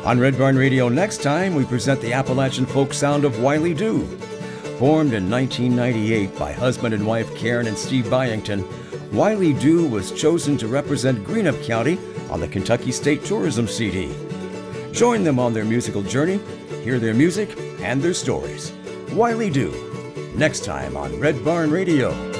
On Red Barn Radio next time, we present the Appalachian folk sound of Wiley Doo. Formed in 1998 by husband and wife Karen and Steve Byington, Wiley Doo was chosen to represent Greenup County on the Kentucky State Tourism CD. Join them on their musical journey, hear their music and their stories. Wiley Doo, next time on Red Barn Radio.